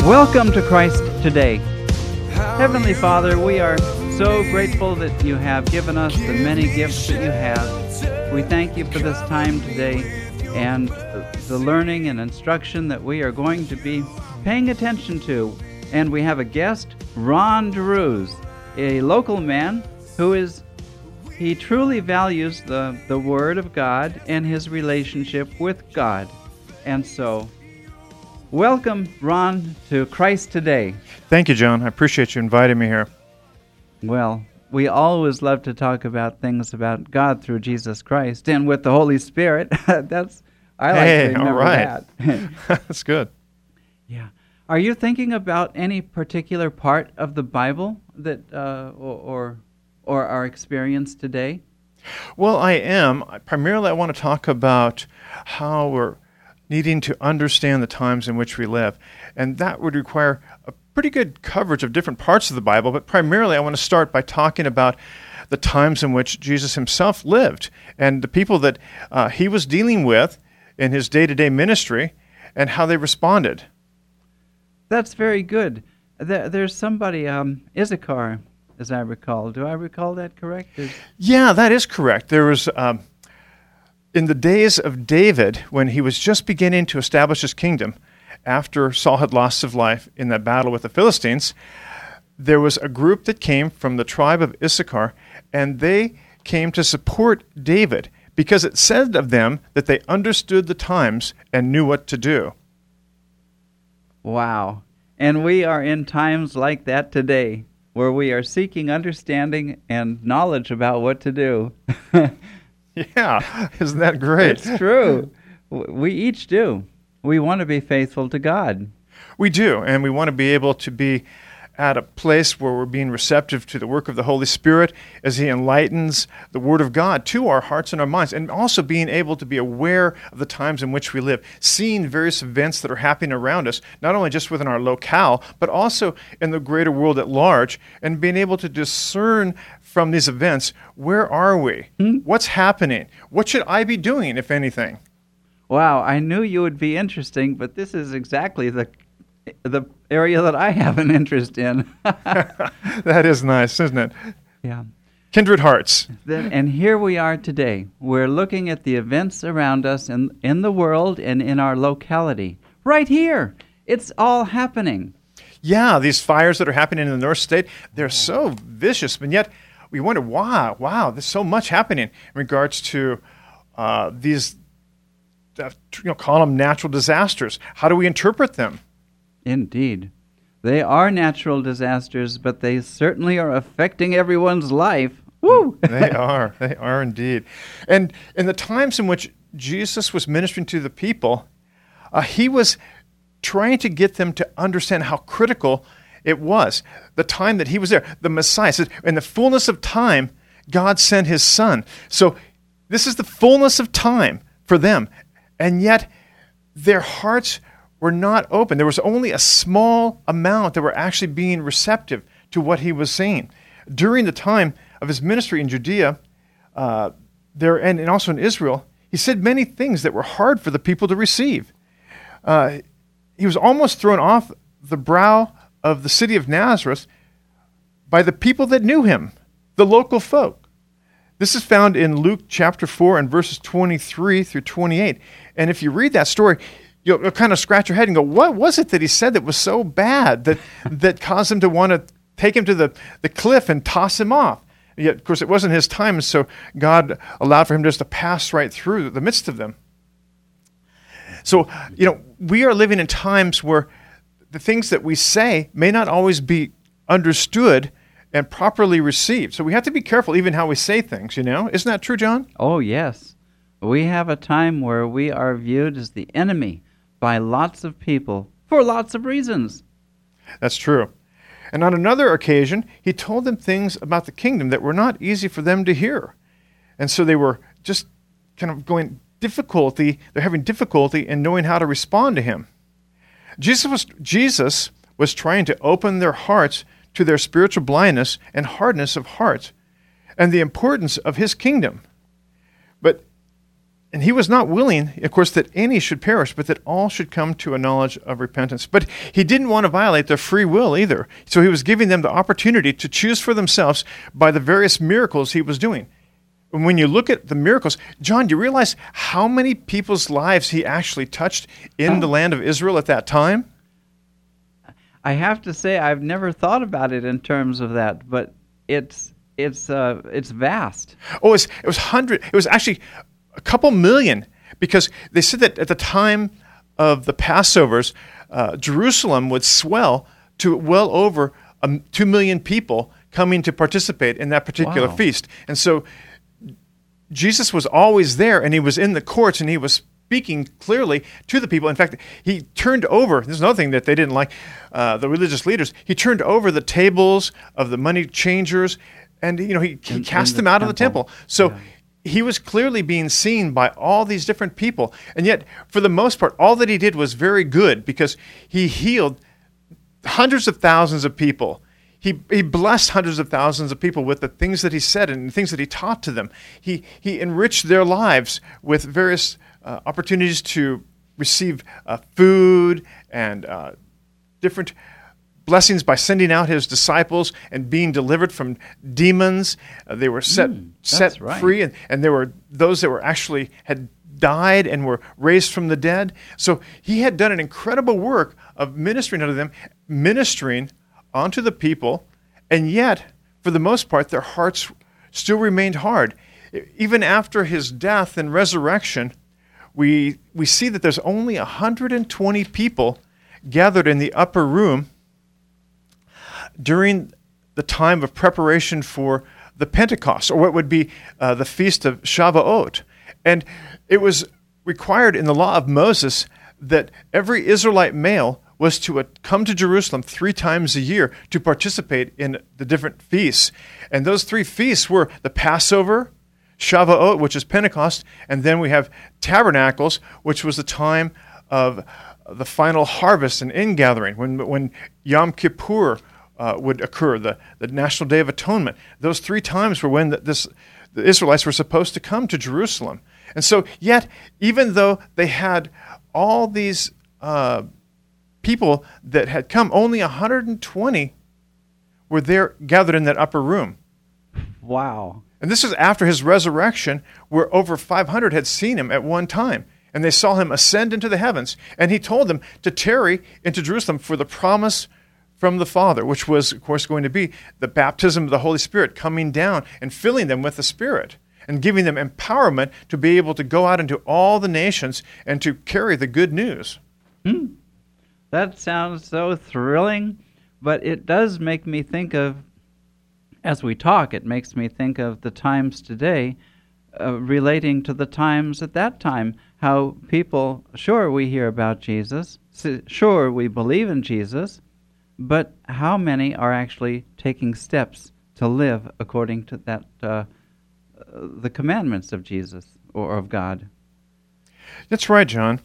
Welcome to Christ Today. Heavenly Father, we are so grateful that you have given us the many gifts that you have. We thank you for this time today and the learning and instruction that we are going to be paying attention to. And we have a guest, Ron DeRuse, a local man he truly values the Word of God and his relationship with God. And so, welcome, Ron, to Christ Today. Thank you, John. I appreciate you inviting me here. Well, we always love to talk about things about God through Jesus Christ and with the Holy Spirit. I like to remember all right. that. That's good. Yeah. Are you thinking about any particular part of the Bible that or our experience today? Well, I am. Primarily, I want to talk about how we're needing to understand the times in which we live. And that would require a pretty good coverage of different parts of the Bible, but primarily I want to start by talking about the times in which Jesus himself lived and the people that he was dealing with in his day-to-day ministry and how they responded. That's very good. There's somebody, Issachar, as I recall. Do I recall that correct? Yeah, that is correct. There was... in the days of David, when he was just beginning to establish his kingdom, after Saul had lost his life in that battle with the Philistines, there was a group that came from the tribe of Issachar, and they came to support David because it said of them that they understood the times and knew what to do. Wow. And we are in times like that today, where we are seeking understanding and knowledge about what to do. Yeah, isn't that great? It's true. We each do. We want to be faithful to God. We do, and we want to be able to be at a place where we're being receptive to the work of the Holy Spirit as he enlightens the Word of God to our hearts and our minds, and also being able to be aware of the times in which we live, seeing various events that are happening around us, not only just within our locale, but also in the greater world at large, and being able to discern from these events, where are we? What's happening? What should I be doing, if anything? Wow, I knew you would be interesting, but this is exactly the area that I have an interest in. That is nice, isn't it? Yeah. Kindred hearts. And here we are today. We're looking at the events around us in the world and in our locality. Right here. It's all happening. Yeah, these fires that are happening in the North State, they're so vicious, and yet we wonder, wow, there's so much happening in regards to these, call them natural disasters. How do we interpret them? Indeed. They are natural disasters, but they certainly are affecting everyone's life. Woo! They are indeed. And in the times in which Jesus was ministering to the people, he was trying to get them to understand how critical it was. The time that he was there, the Messiah says, in the fullness of time, God sent his Son. So this is the fullness of time for them. And yet their hearts were not open. There was only a small amount that were actually being receptive to what he was saying. During the time of his ministry in Judea, and also in Israel, he said many things that were hard for the people to receive. He was almost thrown off the brow of the city of Nazareth by the people that knew him, the local folk. This is found in Luke chapter 4 and verses 23 through 28. And if you read that story, you'll kind of scratch your head and go, what was it that he said that was so bad that caused him to want to take him to the cliff and toss him off? And yet, of course, it wasn't his time, so God allowed for him just to pass right through the midst of them. So, we are living in times where the things that we say may not always be understood and properly received. So we have to be careful even how we say things, Isn't that true, John? Oh, yes. We have a time where we are viewed as the enemy by lots of people for lots of reasons. That's true. And on another occasion, he told them things about the kingdom that were not easy for them to hear. And so they were just kind of they're having difficulty in knowing how to respond to him. Jesus was trying to open their hearts to their spiritual blindness and hardness of heart and the importance of his kingdom. But And he was not willing, of course, that any should perish, but that all should come to a knowledge of repentance. But he didn't want to violate their free will either. So he was giving them the opportunity to choose for themselves by the various miracles he was doing. And when you look at the miracles, John, do you realize how many people's lives he actually touched in the land of Israel at that time? I have to say I've never thought about it in terms of that, but it's vast. Oh, it was actually a couple million, because they said that at the time of the Passovers, Jerusalem would swell to well over 2 million people coming to participate in that particular feast. And so Jesus was always there, and he was in the courts, and he was speaking clearly to the people. In fact, he turned over, this is another thing that they didn't like, the religious leaders, he turned over the tables of the money changers, and he cast them out of the temple. So he was clearly being seen by all these different people. And yet, for the most part, all that he did was very good, because he healed hundreds of thousands of people. He blessed hundreds of thousands of people with the things that he said and the things that he taught to them. He enriched their lives with various opportunities to receive food and different blessings by sending out his disciples and being delivered from demons. They were set free, and there were those that were actually had died and were raised from the dead. So he had done an incredible work of ministering unto them, ministering onto the people, and yet, for the most part, their hearts still remained hard. Even after his death and resurrection, we see that there's only 120 people gathered in the upper room during the time of preparation for the Pentecost, or what would be the Feast of Shavuot. And it was required in the law of Moses that every Israelite male was to come to Jerusalem 3 times a year to participate in the different feasts. And those 3 feasts were the Passover, Shavuot, which is Pentecost, and then we have Tabernacles, which was the time of the final harvest and ingathering, when Yom Kippur would occur, the National Day of Atonement. Those 3 times were when the Israelites were supposed to come to Jerusalem. And so, yet, even though they had all these people that had come, only 120 were there gathered in that upper room. Wow. And this is after his resurrection, where over 500 had seen him at one time. And they saw him ascend into the heavens. And he told them to tarry into Jerusalem for the promise from the Father, which was, of course, going to be the baptism of the Holy Spirit coming down and filling them with the Spirit and giving them empowerment to be able to go out into all the nations and to carry the good news. That sounds so thrilling, but it does make me think of, as we talk, it makes me think of the times today relating to the times at that time, how people, sure, we hear about Jesus, sure, we believe in Jesus, but how many are actually taking steps to live according to that the commandments of Jesus or of God? That's right, John.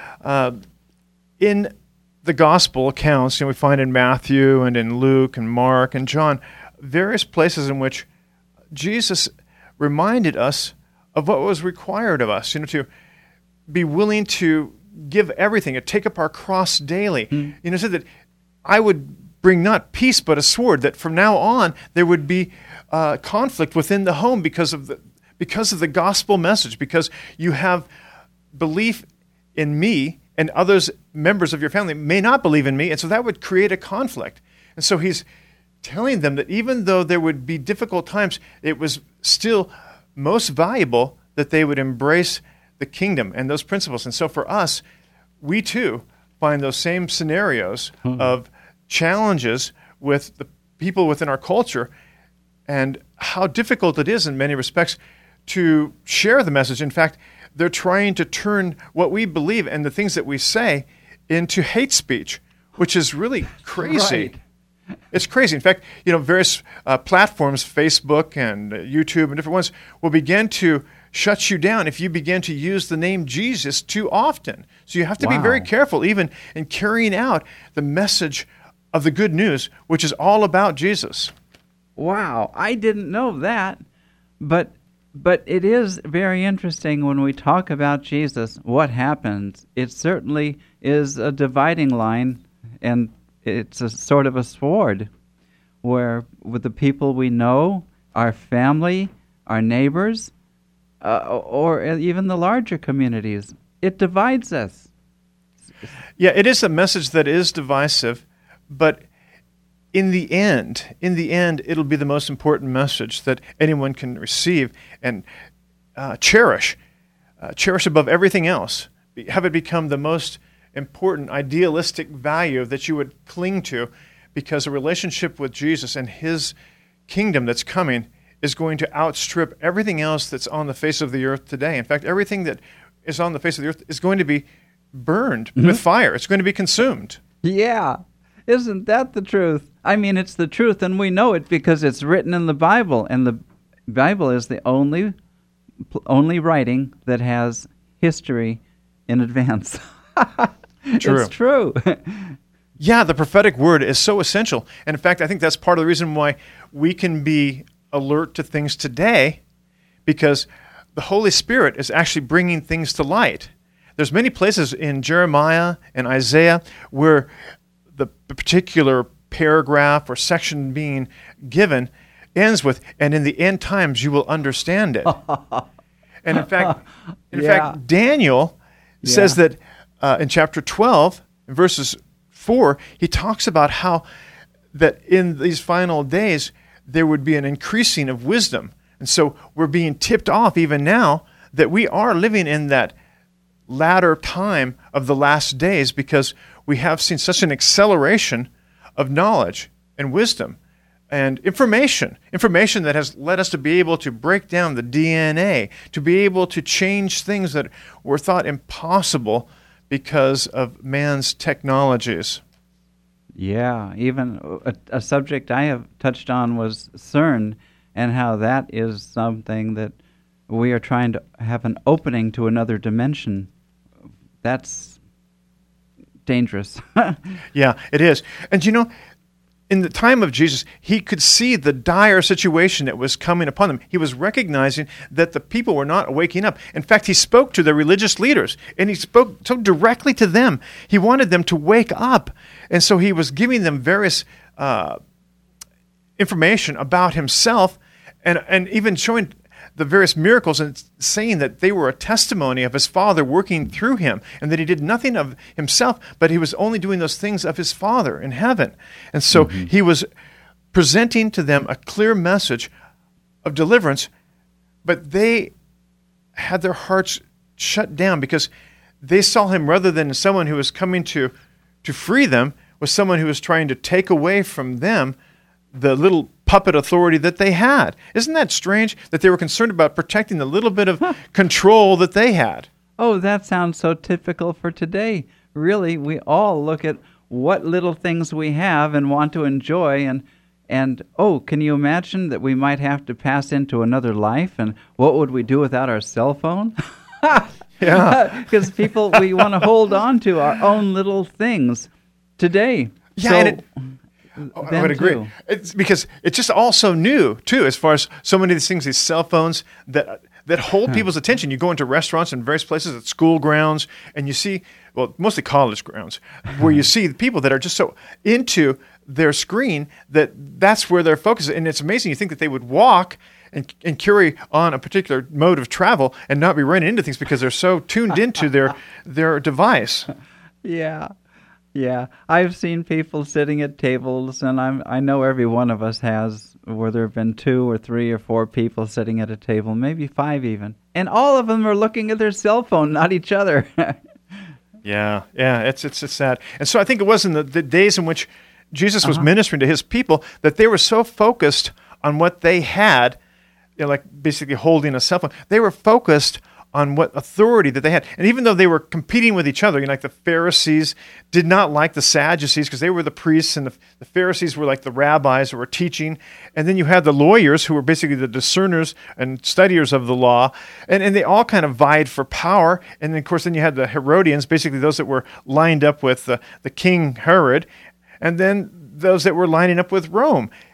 In the gospel accounts, we find in Matthew and in Luke and Mark and John, various places in which Jesus reminded us of what was required of us, to be willing to give everything, to take up our cross daily. Said that I would bring not peace but a sword, that from now on there would be conflict within the home because of the gospel message, because you have belief in me and others, members of your family, may not believe in me, and so that would create a conflict. And so he's telling them that even though there would be difficult times, it was still most valuable that they would embrace the kingdom and those principles. And so for us, we too find those same scenarios of challenges with the people within our culture and how difficult it is in many respects to share the message. In fact, they're trying to turn what we believe and the things that we say into hate speech, which is really crazy. Right. It's crazy. In fact, various platforms, Facebook and YouTube and different ones, will begin to shut you down if you begin to use the name Jesus too often. So you have to be very careful, even in carrying out the message of the good news, which is all about Jesus. Wow, I didn't know that, but But it is very interesting when we talk about Jesus, what happens. It certainly is a dividing line, and it's a sort of a sword where with the people we know, our family, our neighbors, or even the larger communities, it divides us. Yeah, it is a message that is divisive, but in the end, it'll be the most important message that anyone can receive and cherish above everything else. Have it become the most important, idealistic value that you would cling to, because a relationship with Jesus and His kingdom that's coming is going to outstrip everything else that's on the face of the earth today. In fact, everything that is on the face of the earth is going to be burned with fire. It's going to be consumed. Yeah. Isn't that the truth? I mean, it's the truth, and we know it because it's written in the Bible, and the Bible is the only writing that has history in advance. True. It's true. Yeah, the prophetic word is so essential. And in fact, I think that's part of the reason why we can be alert to things today, because the Holy Spirit is actually bringing things to light. There's many places in Jeremiah and Isaiah where the particular paragraph or section being given ends with, and in the end times you will understand it. And in fact, Daniel says that in chapter 12, in verses 4, he talks about how that in these final days there would be an increasing of wisdom. And so we're being tipped off even now that we are living in that latter time of the last days, because we have seen such an acceleration of knowledge and wisdom and information that has led us to be able to break down the DNA, to be able to change things that were thought impossible because of man's technologies. Yeah, even a subject I have touched on was CERN, and how that is something that we are trying to have an opening to another dimension. That's dangerous. Yeah, it is. And you know, in the time of Jesus, he could see the dire situation that was coming upon them. He was recognizing that the people were not waking up. In fact, he spoke to the religious leaders, and he spoke so directly to them. He wanted them to wake up. And so he was giving them various information about himself, and even showing the various miracles and saying that they were a testimony of his Father working through him, and that he did nothing of himself, but he was only doing those things of his Father in heaven. And so he was presenting to them a clear message of deliverance, but they had their hearts shut down because they saw him, rather than someone who was coming to free them, was someone who was trying to take away from them the little puppet authority that they had. Isn't that strange that they were concerned about protecting the little bit of control that they had? Oh, that sounds so typical for today. Really, we all look at what little things we have and want to enjoy, and oh, can you imagine that we might have to pass into another life, and what would we do without our cell phone? Yeah. Because people, we want to hold on to our own little things today. Yeah, so, and I would agree. Too. It's because it's just all so new, too, as far as so many of these things, these cell phones that hold people's attention. You go into restaurants and various places, at school grounds, and you see, well, mostly college grounds, where you see the people that are just so into their screen that's where they're focused. And it's amazing. You think that they would walk and carry on a particular mode of travel and not be running into things because they're so tuned into their device. Yeah. Yeah, I've seen people sitting at tables, and I know every one of us has, where there have been 2 or 3 or 4 people sitting at a table, maybe 5 even, and all of them are looking at their cell phone, not each other. Yeah, it's sad. And so I think it was in the days in which Jesus was ministering to his people that they were so focused on what they had, like basically holding a cell phone. They were focused on what authority that they had. And even though they were competing with each other, like the Pharisees did not like the Sadducees because they were the priests, and the Pharisees were like the rabbis who were teaching. And then you had the lawyers who were basically the discerners and studiers of the law. And they all kind of vied for power. And then, of course, then you had the Herodians, basically those that were lined up with the King Herod. And then those that were lining up with Rome.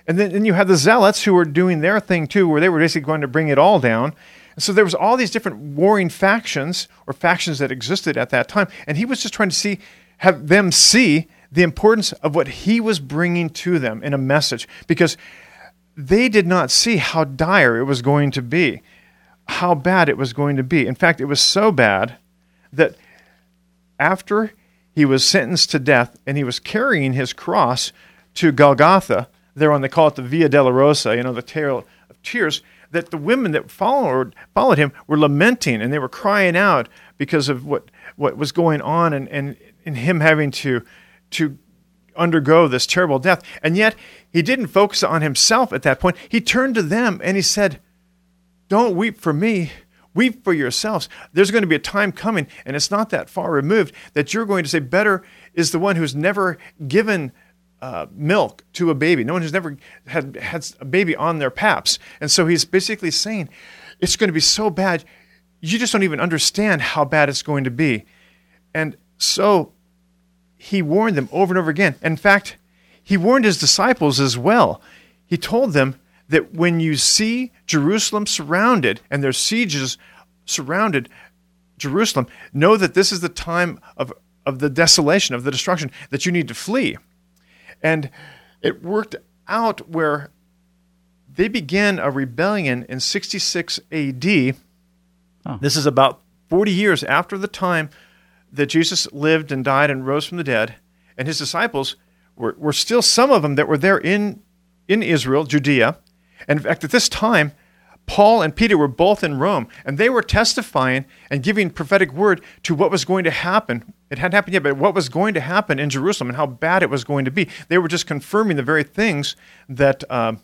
And then you had the Zealots who were doing their thing too, where they were basically going to bring it all down. And so there was all these different warring factions or factions that existed at that time. And he was just trying to have them see the importance of what he was bringing to them in a message, because they did not see how dire it was going to be, how bad it was going to be. In fact, it was so bad that after he was sentenced to death and he was carrying his cross to Golgotha, there on, they call it the Via Dolorosa, the Trail of Tears, that the women that followed him were lamenting, and they were crying out because of what was going on and him having to undergo this terrible death. And yet, he didn't focus on himself at that point. He turned to them and he said, "Don't weep for me. Weep for yourselves. There's going to be a time coming, and it's not that far removed, that you're going to say, better is the one who's never given milk to a baby. No one who's never had a baby on their paps." And so he's basically saying, it's going to be so bad, you just don't even understand how bad it's going to be. And so he warned them over and over again. In fact, he warned his disciples as well. He told them that when you see Jerusalem surrounded, and there's sieges surrounded Jerusalem, know that this is the time of the desolation, of the destruction, that you need to flee. And it worked out where they began a rebellion in 66 A.D. Oh. This is about 40 years after the time that Jesus lived and died and rose from the dead. And his disciples were still some of them that were there in Israel, Judea. And in fact, at this time, Paul and Peter were both in Rome, and they were testifying and giving prophetic word to what was going to happen. It hadn't happened yet, but what was going to happen in Jerusalem and how bad it was going to be. They were just confirming the very things that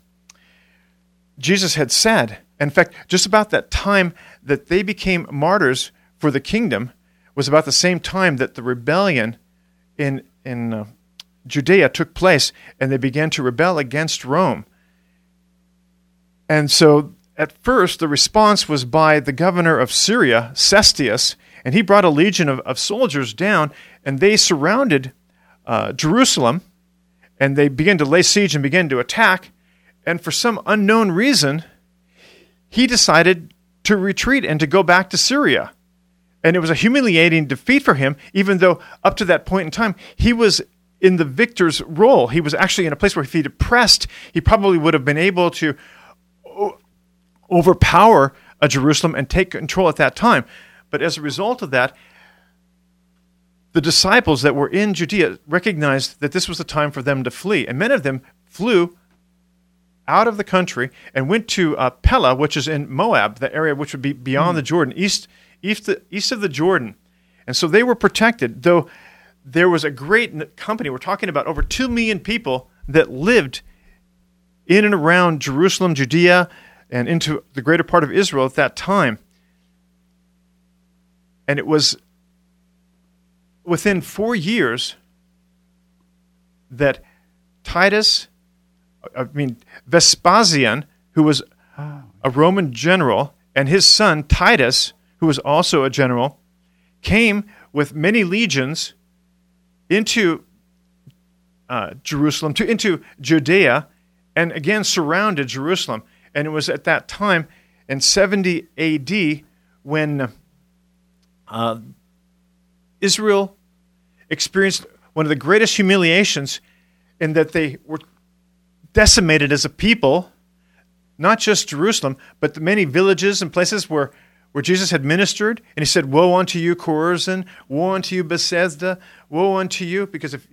Jesus had said. In fact, just about that time that they became martyrs for the kingdom was about the same time that the rebellion in Judea took place, and they began to rebel against Rome. And so at first, the response was by the governor of Syria, Cestius, and he brought a legion of soldiers down, and they surrounded Jerusalem, and they began to lay siege and began to attack. And for some unknown reason, he decided to retreat and to go back to Syria. And it was a humiliating defeat for him, even though up to that point in time, he was in the victor's role. He was actually in a place where if he'd pressed, he probably would have been able to overpower Jerusalem and take control at that time. But as a result of that, the disciples that were in Judea recognized that this was the time for them to flee. And many of them flew out of the country and went to Pella, which is in Moab, the area which would be beyond the Jordan, east of the Jordan. And so they were protected, though there was a great company. We're talking about over 2 million people that lived in and around Jerusalem, Judea, and into the greater part of Israel at that time. And it was within 4 years that Vespasian, who was a Roman general, and his son Titus, who was also a general, came with many legions into Jerusalem, into Judea, and again surrounded Jerusalem. And it was at that time, in 70 A.D., when Israel experienced one of the greatest humiliations in that they were decimated as a people, not just Jerusalem, but the many villages and places where Jesus had ministered. And he said, "Woe unto you, Chorazin! Woe unto you, Bethesda! Woe unto you!" Because if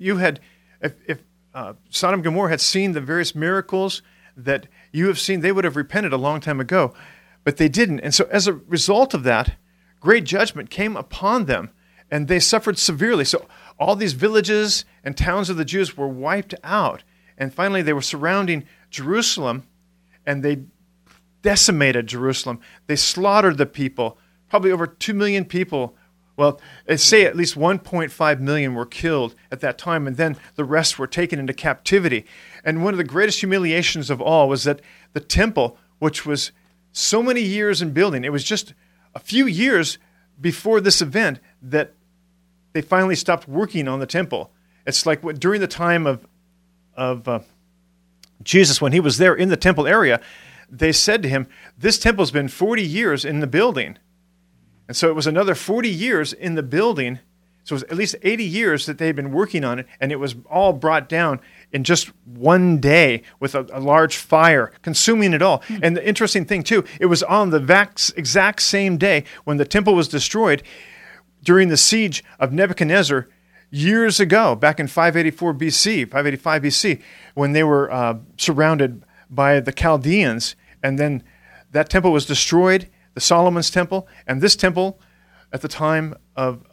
Sodom and Gomorrah had seen the various miracles that you have seen, they would have repented a long time ago. But they didn't. And so as a result of that, great judgment came upon them, and they suffered severely. So all these villages and towns of the Jews were wiped out. And finally, they were surrounding Jerusalem, and they decimated Jerusalem. They slaughtered the people. Probably over 2 million people. Well, they say at least 1.5 million were killed at that time, and then the rest were taken into captivity. And one of the greatest humiliations of all was that the temple, which was so many years in building, it was just a few years before this event that they finally stopped working on the temple. It's like during the time of Jesus, when he was there in the temple area, they said to him, this temple's been 40 years in the building. And so it was another 40 years in the building. So it was at least 80 years that they had been working on it, and it was all brought down in just one day with a large fire, consuming it all. And the interesting thing, too, it was on the exact same day when the temple was destroyed during the siege of Nebuchadnezzar years ago, back in 584 BC, 585 BC, when they were surrounded by the Chaldeans. And then that temple was destroyed, the Solomon's temple, and this temple at the time of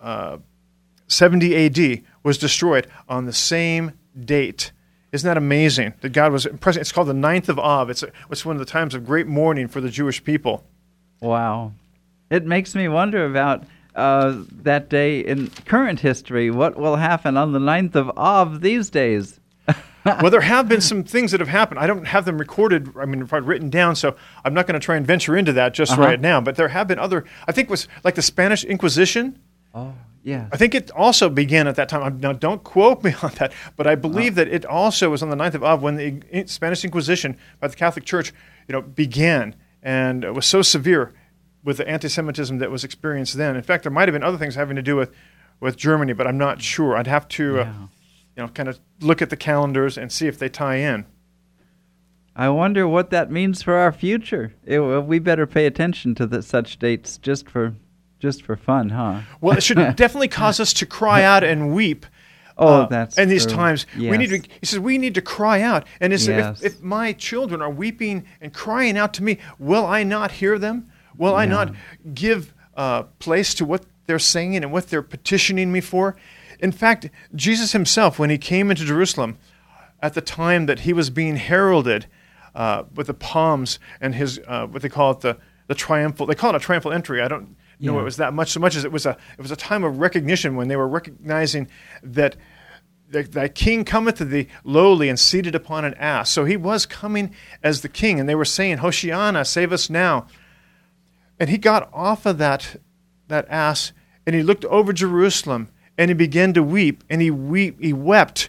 70 AD was destroyed on the same date. Isn't that amazing that God was present? It's called the 9th of Av. It's one of the times of great mourning for the Jewish people. Wow. It makes me wonder about that day in current history. What will happen on the 9th of Av these days? Well, there have been some things that have happened. I don't have them recorded, written down, so I'm not going to try and venture into that just right now. But there have been other, I think it was like the Spanish Inquisition. Oh, yeah. I think it also began at that time. Now, don't quote me on that, but I believe that it also was on the 9th of Av when the Spanish Inquisition by the Catholic Church, began, and it was so severe with the anti-Semitism that was experienced then. In fact, there might have been other things having to do with Germany, but I'm not sure. I'd have to, kind of look at the calendars and see if they tie in. I wonder what that means for our future. We better pay attention to such dates just for fun, huh? Well, it should definitely cause us to cry out and weep. That's in these true. times. Yes. He says we need to cry out. And Yes. if my children are weeping and crying out to me, will I not hear them? Will I not give place to what they're saying and what they're petitioning me for? In fact, Jesus himself, when he came into Jerusalem at the time that he was being heralded with the palms and his what they call it the triumphal. They call it a triumphal entry. I don't know it was that much, so much as it was a time of recognition when they were recognizing that thy king cometh to thee lowly and seated upon an ass. So he was coming as the king, and they were saying, Hoshiana, save us now. And he got off of that ass, and he looked over Jerusalem, and he began to weep, and he wept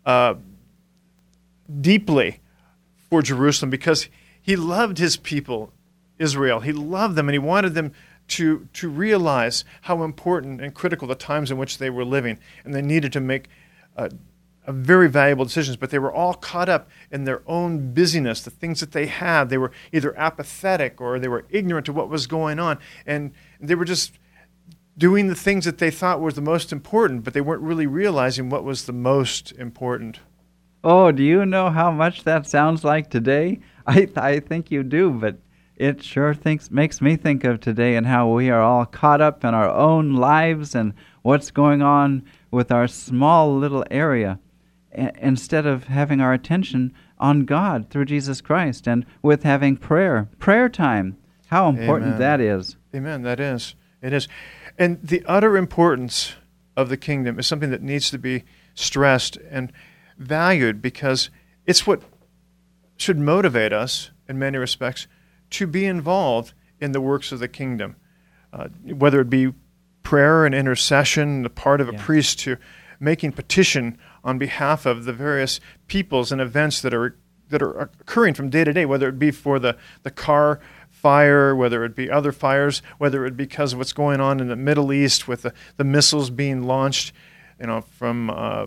deeply for Jerusalem because he loved his people, Israel. He loved them, and he wanted them to realize how important and critical the times in which they were living, and they needed to make a very valuable decisions, but they were all caught up in their own busyness, the things that they had. They were either apathetic or they were ignorant to what was going on, and they were just doing the things that they thought were the most important, but they weren't really realizing what was the most important. Oh, do you know how much that sounds like today? I think you do, but it sure makes me think of today and how we are all caught up in our own lives and what's going on with our small little area instead of having our attention on God through Jesus Christ and with having prayer time. How important that is. Amen, that is. It is. And the utter importance of the kingdom is something that needs to be stressed and valued because it's what should motivate us in many respects to be involved in the works of the kingdom, whether it be prayer and intercession, the part of a priest to making petition on behalf of the various peoples and events that are occurring from day to day, whether it be for the car fire, whether it be other fires, whether it be because of what's going on in the Middle East with the missiles being launched, from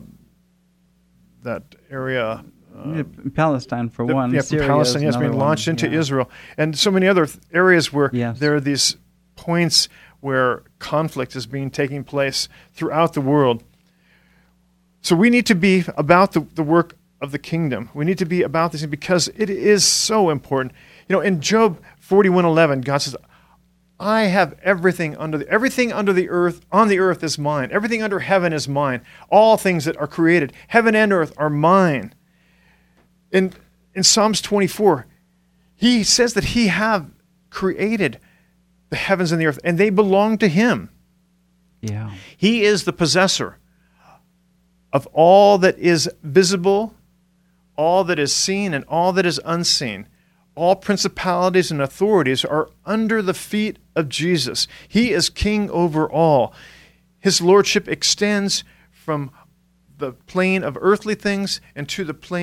that area. Palestine, for one. Syria Palestine, being launched into Israel. And so many other areas where there are these points where conflict is taking place throughout the world. So we need to be about the work of the kingdom. We need to be about this because it is so important. In Job 41:11, God says, I have everything under the earth, on the earth is mine. Everything under heaven is mine. All things that are created, heaven and earth, are mine. In Psalms 24, he says that he have created the heavens and the earth, and they belong to him. Yeah. He is the possessor of all that is visible, all that is seen, and all that is unseen. All principalities and authorities are under the feet of Jesus. He is king over all. His lordship extends from the plane of earthly things and to the plane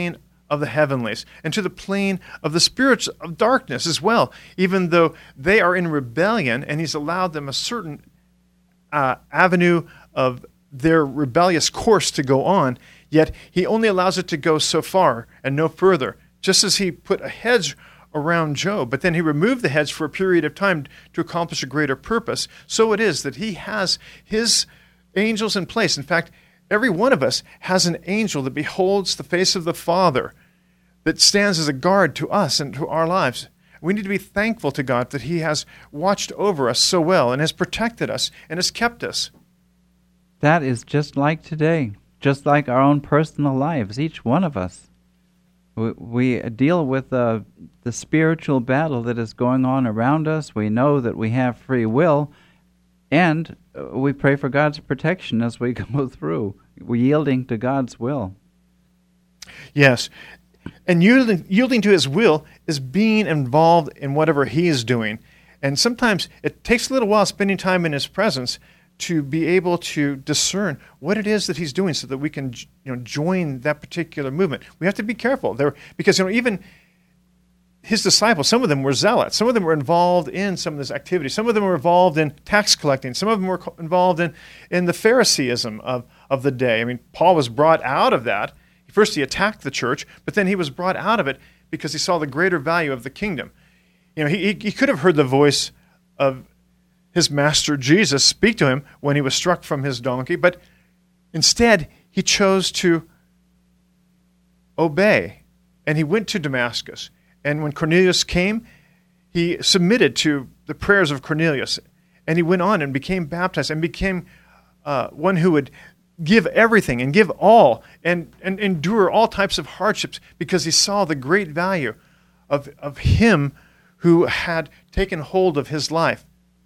of the heavenlies and to the plane of the spirits of darkness as well, even though they are in rebellion, and he's allowed them a certain avenue of their rebellious course to go on, yet he only allows it to go so far and no further. Just as he put a hedge around Job, but then he removed the hedge for a period of time to accomplish a greater purpose, so it is that he has his angels in place. In fact, every one of us has an angel that beholds the face of the Father, that stands as a guard to us and to our lives. We need to be thankful to God that he has watched over us so well and has protected us and has kept us. That is just like today, just like our own personal lives, each one of us. We deal with the spiritual battle that is going on around us. We know that we have free will, and we pray for God's protection as we go through. We're yielding to God's will. Yes, and yielding to his will is being involved in whatever he is doing. And sometimes it takes a little while spending time in his presence to be able to discern what it is that he's doing so that we can join that particular movement. We have to be careful there because even his disciples, some of them were zealots. Some of them were involved in some of this activity. Some of them were involved in tax collecting. Some of them were involved in the Phariseeism of the day. I mean, Paul was brought out of that. First he attacked the church, but then he was brought out of it because he saw the greater value of the kingdom. He could have heard the voice of his master Jesus speak to him when he was struck from his donkey, but instead he chose to obey, and he went to Damascus. And when Cornelius came, he submitted to the prayers of Cornelius, and he went on and became baptized and became one who would give everything and give all and endure all types of hardships because he saw the great value of him who had taken hold of his life.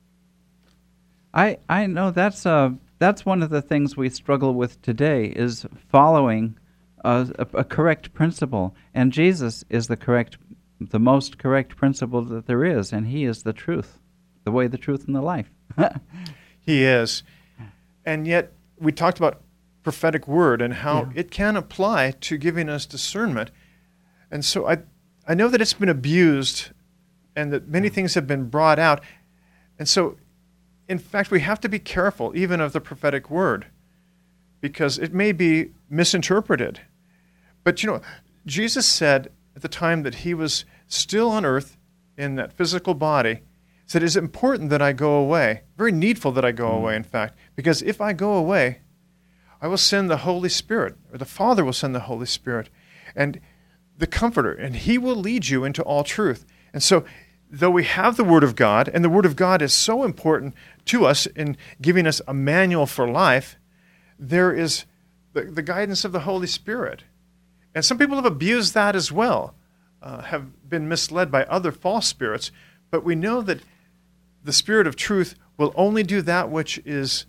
I know that's one of the things we struggle with today is following a correct principle, and Jesus is the most correct principle that there is, and he is the truth, the way, the truth, and the life. He is, and yet we talked about prophetic word and how it can apply to giving us discernment, and so I know that it's been abused, and that many things have been brought out, and so. In fact, we have to be careful even of the prophetic word because it may be misinterpreted. But, Jesus said at the time that he was still on earth in that physical body, said, it's important that I go away, very needful that I go away, in fact, because if I go away, I will send the Holy Spirit, or the Father will send the Holy Spirit, and the Comforter, and he will lead you into all truth. And so, though we have the Word of God, and the Word of God is so important to us in giving us a manual for life, there is the guidance of the Holy Spirit. And some people have abused that as well, have been misled by other false spirits, but we know that the Spirit of truth will only do that which is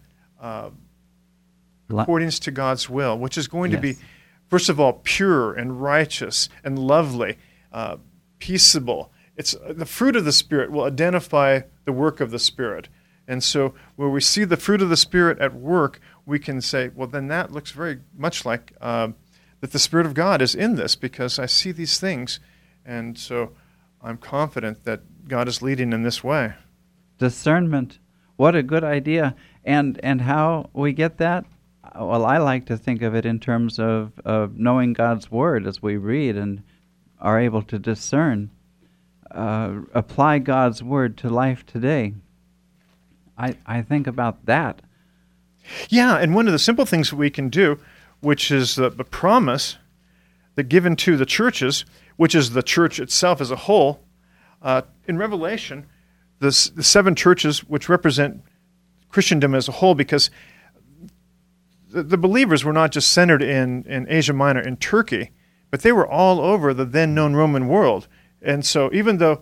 according to God's will, which is going to be, first of all, pure and righteous and lovely, peaceable. It's the fruit of the Spirit will identify the work of the Spirit. And so where we see the fruit of the Spirit at work, we can say, well, then that looks very much like that the Spirit of God is in this because I see these things. And so I'm confident that God is leading in this way. Discernment. What a good idea. And how we get that? Well, I like to think of it in terms of knowing God's Word as we read and are able to discern. Apply God's Word to life today. I think about that. Yeah, and one of the simple things that we can do, which is the promise that given to the churches, which is the church itself as a whole, in Revelation, the seven churches which represent Christendom as a whole, because the believers were not just centered in Asia Minor, in Turkey, but they were all over the then known Roman world. And so even though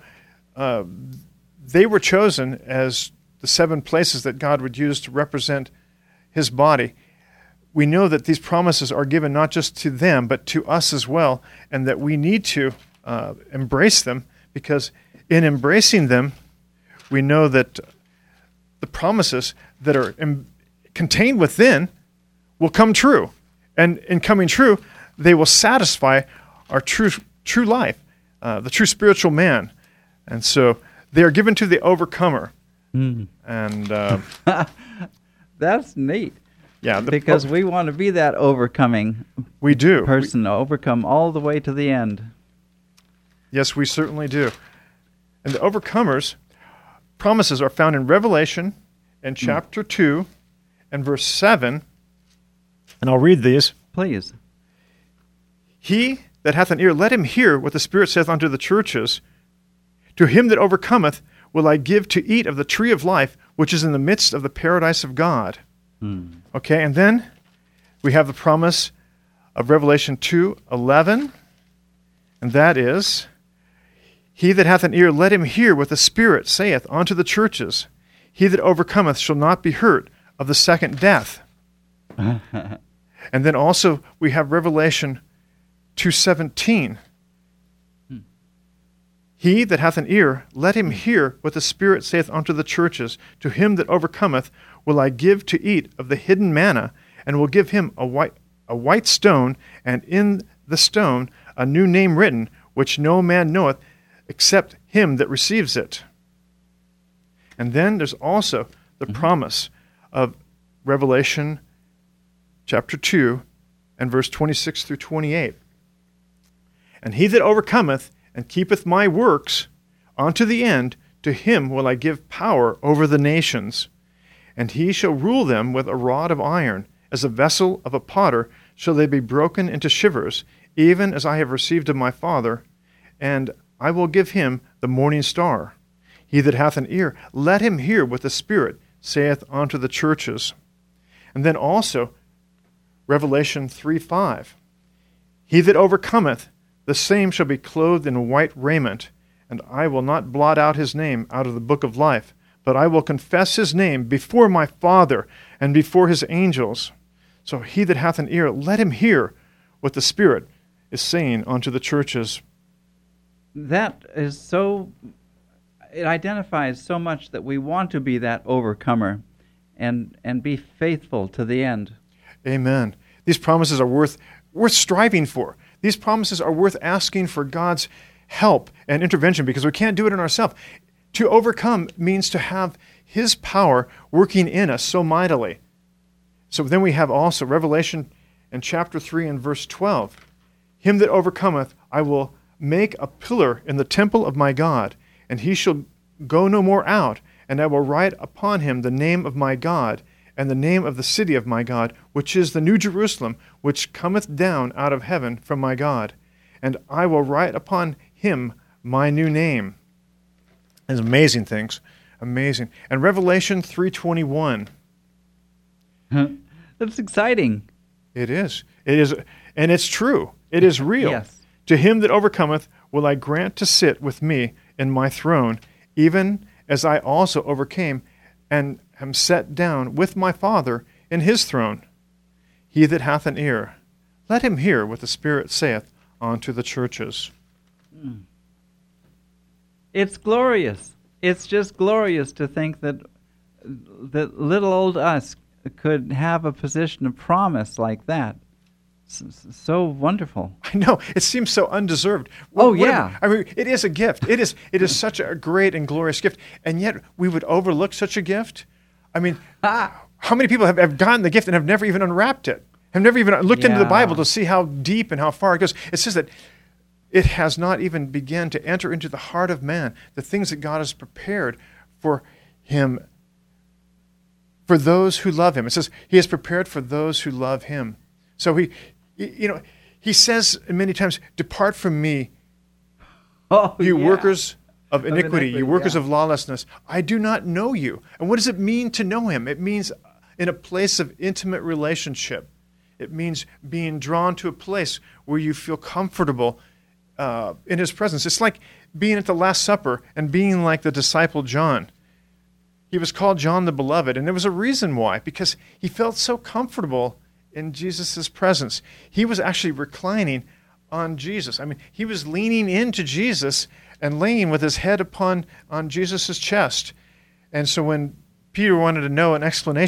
they were chosen as the seven places that God would use to represent his body, we know that these promises are given not just to them, but to us as well, and that we need to embrace them, because in embracing them, we know that the promises that are contained within will come true. And in coming true, they will satisfy our true life, the true spiritual man. And so they are given to the overcomer. Mm. And That's neat. yeah, Because we want to be that overcoming we do. person, to overcome all the way to the end. Yes, we certainly do. And the overcomers' promises are found in Revelation in chapter 2 and verse 7. And I'll read these. Please. He that hath an ear, let him hear what the Spirit saith unto the churches. To him that overcometh will I give to eat of the tree of life, which is in the midst of the paradise of God. Okay, and then we have the promise of Revelation 2:11, and that is, he that hath an ear, let him hear what the Spirit saith unto the churches. He that overcometh shall not be hurt of the second death. And then also we have Revelation 2:17. He that hath an ear, let him hear what the Spirit saith unto the churches. To him that overcometh will I give to eat of the hidden manna, and will give him a white stone, and in the stone a new name written, which no man knoweth except him that receives it. And then there's also the promise of Revelation chapter 2 and verse 26 through 28. And he that overcometh and keepeth my works unto the end, to him will I give power over the nations. And he shall rule them with a rod of iron. As a vessel of a potter shall they be broken into shivers, even as I have received of my Father. And I will give him the morning star. He that hath an ear, let him hear what the Spirit saith unto the churches. And then also, Revelation 3:5. He that overcometh, the same shall be clothed in white raiment, and I will not blot out his name out of the book of life, but I will confess his name before my Father and before his angels. So he that hath an ear, let him hear what the Spirit is saying unto the churches. That is so, it identifies so much that we want to be that overcomer and be faithful to the end. Amen. These promises are worth striving for. These promises are worth asking for God's help and intervention, because we can't do it in ourselves. To overcome means to have his power working in us so mightily. So then we have also Revelation in chapter 3 and verse 12. Him that overcometh I will make a pillar in the temple of my God, and he shall go no more out, and I will write upon him the name of my God, and the name of the city of my God, which is the New Jerusalem, which cometh down out of heaven from my God. And I will write upon him my new name. It's amazing things. Amazing. And Revelation 3:21. That's exciting. It is. It is, and it's true. It is real. Yes. To him that overcometh will I grant to sit with me in my throne, even as I also overcame and am set down with my Father in his throne. He that hath an ear, let him hear what the Spirit saith unto the churches. It's glorious. It's just glorious to think that little old us could have a position of promise like that. So wonderful. I know. It seems so undeserved. Yeah. I mean, it is a gift. It is such a great and glorious gift, and yet we would overlook such a gift. I mean, how many people have gotten the gift and have never even unwrapped it, have never even looked into the Bible to see how deep and how far it goes? It says that it has not even begun to enter into the heart of man, the things that God has prepared for him, for those who love him. It says he has prepared for those who love him. So he says many times, depart from me, you workers of iniquity, you workers of lawlessness. I do not know you. And what does it mean to know him? It means in a place of intimate relationship. It means being drawn to a place where you feel comfortable in his presence. It's like being at the Last Supper and being like the disciple John. He was called John the Beloved, and there was a reason why, because he felt so comfortable in Jesus' presence. He was actually reclining on Jesus. I mean, he was leaning into Jesus and laying with his head on Jesus' chest. And so when Peter wanted to know an explanation,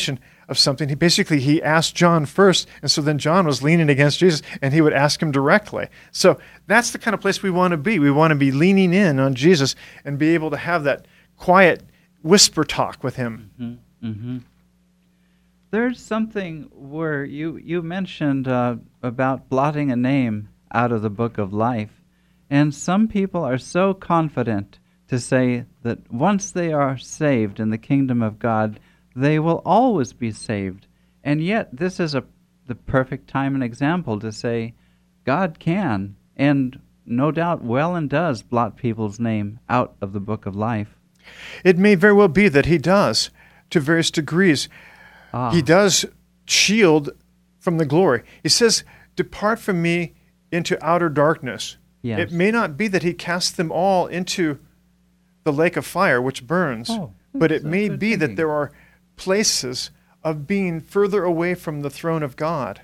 of something, he asked John first, and so then John was leaning against Jesus, and he would ask him directly. So that's the kind of place we want to be. We want to be leaning in on Jesus and be able to have that quiet whisper talk with him. Mm-hmm. Mm-hmm. There's something where you mentioned about blotting a name out of the book of life, and some people are so confident to say that once they are saved in the kingdom of God, they will always be saved. And yet, this is the perfect time and example to say God can, and no doubt well and does, blot people's name out of the book of life. It may very well be that he does, to various degrees. He does shield from the glory. He says, "Depart from me into outer darkness." Yes. It may not be that he casts them all into the lake of fire, which burns, but it may be that there are places of being further away from the throne of God.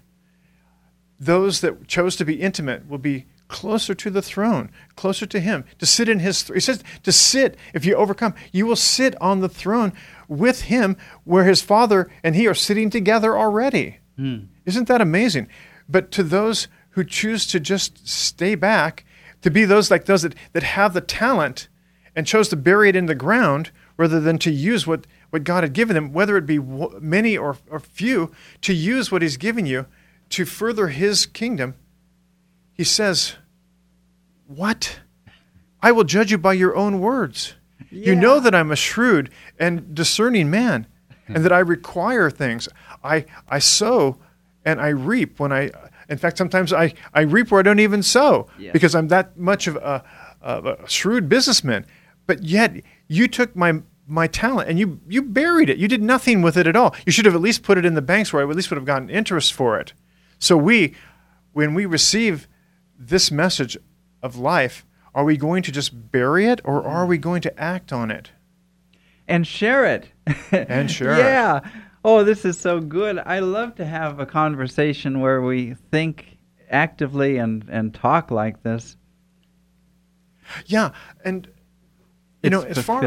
Those that chose to be intimate will be closer to the throne, closer to him, to sit in his he says to sit. If you overcome, you will sit on the throne with him, where his Father and he are sitting together already. Isn't that amazing? But to those who choose to just stay back, to be those that have the talent and chose to bury it in the ground rather than to use what God had given them, whether it be many or few, to use what he's given you to further his kingdom. He says, "What? I will judge you by your own words. Yeah. You know that I'm a shrewd and discerning man, and that I require things. I sow and I reap when in fact, sometimes I reap where I don't even sow, because I'm that much of a shrewd businessman. But yet you took my talent and you buried it. You did nothing with it at all. You should have at least put it in the banks where I at least would have gotten interest for it." So when we receive this message of life, are we going to just bury it, or are we going to act on it? And share it. And share it. Yeah. Oh, this is so good. I love to have a conversation where we think actively and talk like this. Yeah, and as far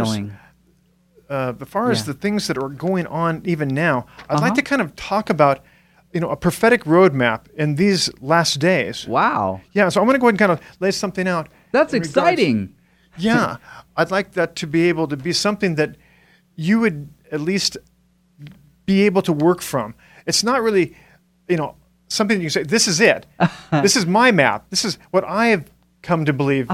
as the things that are going on even now, I'd like to kind of talk about a prophetic roadmap in these last days. Wow. Yeah, so I'm going to go ahead and kind of lay something out. That's exciting. Yeah, I'd like that to be able to be something that you would at least be able to work from. It's not really, something that you say, this is it. This is my map. This is what I have come to believe.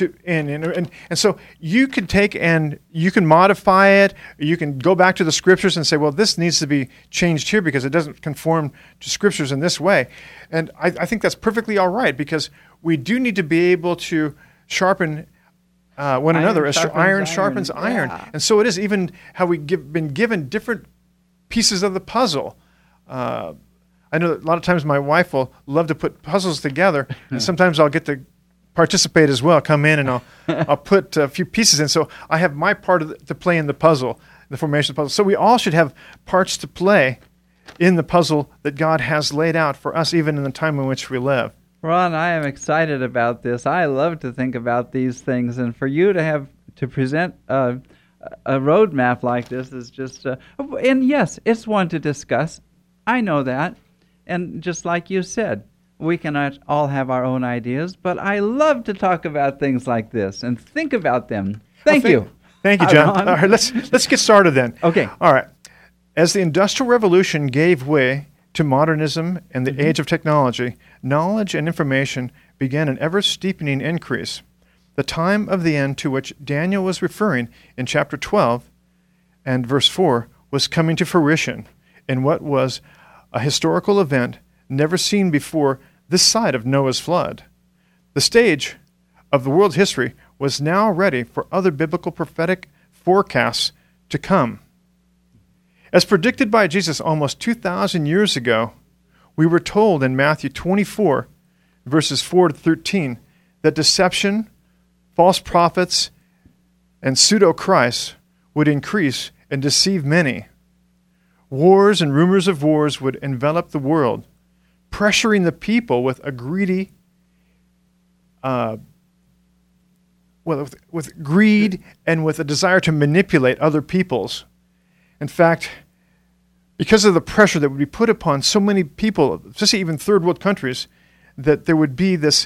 And so you can take and you can modify it. You can go back to the scriptures and say, well, this needs to be changed here because it doesn't conform to scriptures in this way. And I think that's perfectly all right, because we do need to be able to sharpen one another as iron sharpens iron. Yeah. And so it is even how we've been given different pieces of the puzzle. I know that a lot of times my wife will love to put puzzles together, and sometimes I'll get to participate as well, come in, and I'll put a few pieces in. So I have my part to play in the puzzle, the formation of the puzzle. So we all should have parts to play in the puzzle that God has laid out for us, even in the time in which we live. Ron, I am excited about this. I love to think about these things, and for you to present a roadmap like this is just, and yes, it's one to discuss. I know that, and just like you said, we cannot all have our own ideas, but I love to talk about things like this and think about them. Thank you. Thank you, John. All right, let's get started then. Okay. All right. As the Industrial Revolution gave way to modernism and the age of technology, knowledge and information began an ever-steepening increase. The time of the end to which Daniel was referring in chapter 12 and verse 4 was coming to fruition in what was a historical event never seen before this side of Noah's flood. The stage of the world's history was now ready for other biblical prophetic forecasts to come. As predicted by Jesus almost 2,000 years ago, we were told in Matthew 24, verses 4 to 13, that deception, false prophets, and pseudo-Christs would increase and deceive many. Wars and rumors of wars would envelop the world, pressuring the people with a greedy, with greed and with a desire to manipulate other peoples. In fact, because of the pressure that would be put upon so many people, especially even third world countries, that there would be this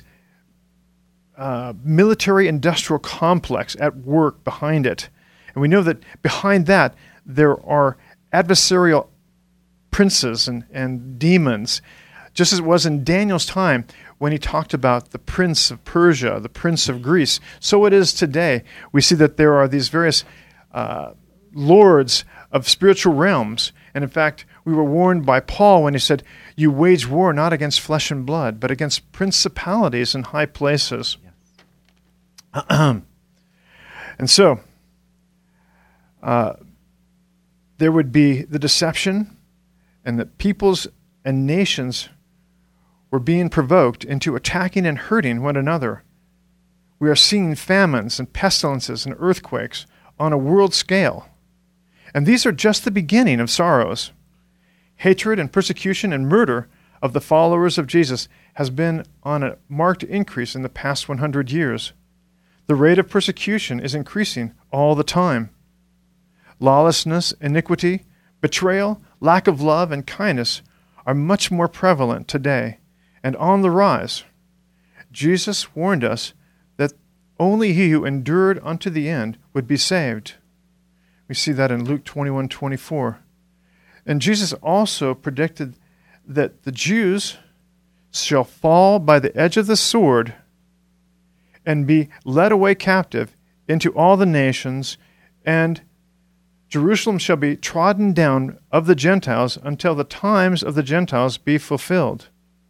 military-industrial complex at work behind it. And we know that behind that, there are adversarial princes and demons, just as it was in Daniel's time when he talked about the prince of Persia, the prince of Greece. So it is today. We see that there are these various lords of spiritual realms. And in fact, we were warned by Paul when he said, you wage war not against flesh and blood, but against principalities in high places. Yes. And so, there would be the deception, and that peoples and nations were being provoked into attacking and hurting one another. We are seeing famines and pestilences and earthquakes on a world scale. And these are just the beginning of sorrows. Hatred and persecution and murder of the followers of Jesus has been on a marked increase in the past 100 years. The rate of persecution is increasing all the time. Lawlessness, iniquity, betrayal, lack of love, and kindness are much more prevalent today and on the rise. Jesus warned us that only he who endured unto the end would be saved. We see that in Luke 21:24. And Jesus also predicted that the Jews shall fall by the edge of the sword and be led away captive into all the nations, and Jerusalem shall be trodden down of the Gentiles until the times of the Gentiles be fulfilled.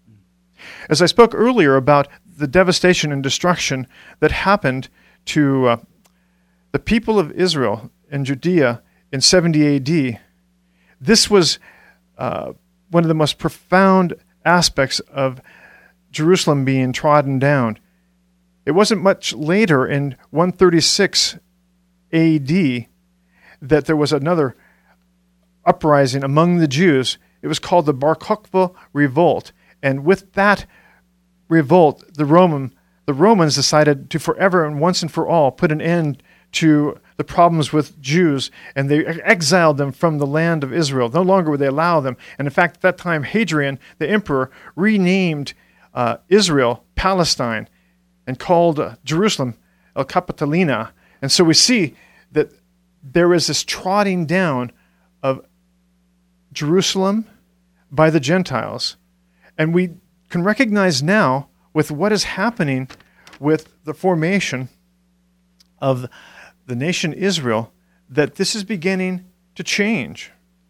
As I spoke earlier about the devastation and destruction that happened to the people of Israel in Judea in 70 A.D., this was one of the most profound aspects of Jerusalem being trodden down. It wasn't much later in 136 A.D. that there was another uprising among the Jews. It was called the Bar Kokhba Revolt. And with that revolt, the Romans decided to forever and once and for all put an end to the problems with Jews, and they exiled them from the land of Israel. No longer would they allow them. And in fact, at that time, Hadrian, the emperor, renamed Israel Palestine and called Jerusalem El Capitalina. And so we see that there is this trotting down of Jerusalem by the Gentiles. And we can recognize now with what is happening with the formation of the nation Israel that this is beginning to change.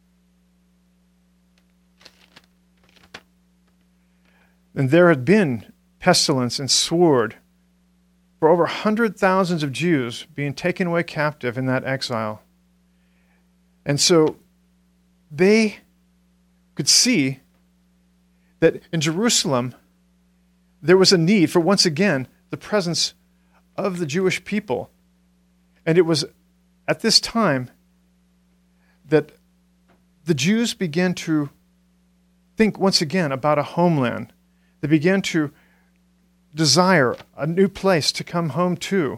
And there had been pestilence and sword for over 100,000 of Jews being taken away captive in that exile. And so they could see that in Jerusalem there was a need for, once again, the presence of the Jewish people. And it was at this time that the Jews began to think once again about a homeland. They began to desire a new place to come home to.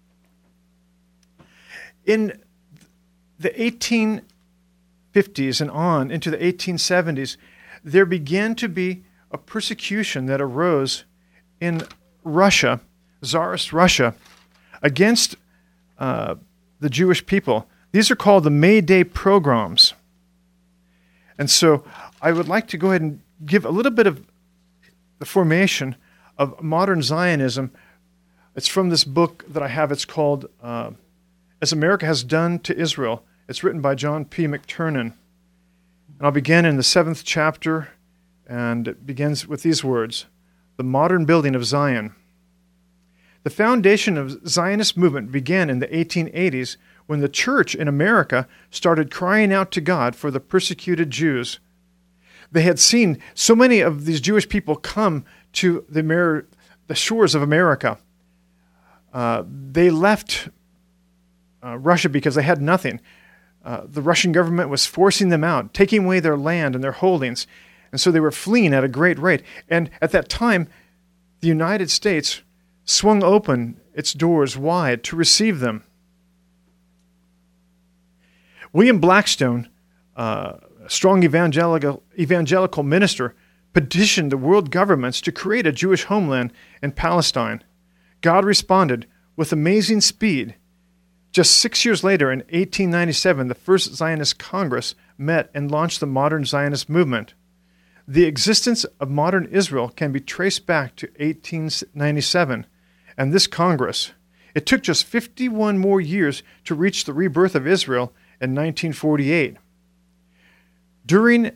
In the 1850s and on into the 1870s, there began to be a persecution that arose in Russia, Tsarist Russia, against the Jewish people. These are called the May Day pogroms. And so I would like to go ahead and give a little bit of the formation of modern Zionism. It's from this book that I have. It's called As America Has Done to Israel. It's written by John P. McTernan. And I'll begin in the 7th chapter, and it begins with these words: The Modern Building of Zion. The foundation of Zionist movement began in the 1880s when the church in America started crying out to God for the persecuted Jews. They had seen so many of these Jewish people come to the shores of America. They left Russia because they had nothing. The Russian government was forcing them out, taking away their land and their holdings. And so they were fleeing at a great rate. And at that time, the United States swung open its doors wide to receive them. William Blackstone, strong evangelical minister, petitioned the world governments to create a Jewish homeland in Palestine. God responded with amazing speed. Just 6 years later, in 1897, the First Zionist Congress met and launched the modern Zionist movement. The existence of modern Israel can be traced back to 1897 and this Congress. It took just 51 more years to reach the rebirth of Israel in 1948. During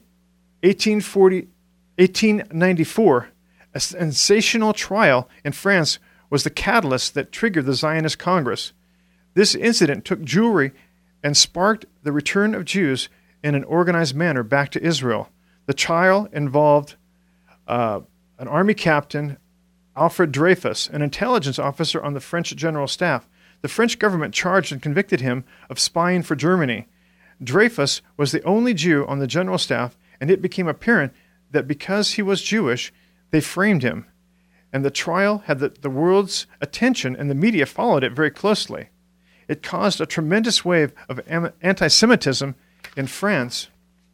1894, a sensational trial in France was the catalyst that triggered the Zionist Congress. This incident took Jewry and sparked the return of Jews in an organized manner back to Israel. The trial involved an army captain, Alfred Dreyfus, an intelligence officer on the French general staff. The French government charged and convicted him of spying for Germany. Dreyfus was the only Jew on the general staff, and it became apparent that because he was Jewish, they framed him. And the trial had the world's attention, and the media followed it very closely. It caused a tremendous wave of anti-Semitism in France,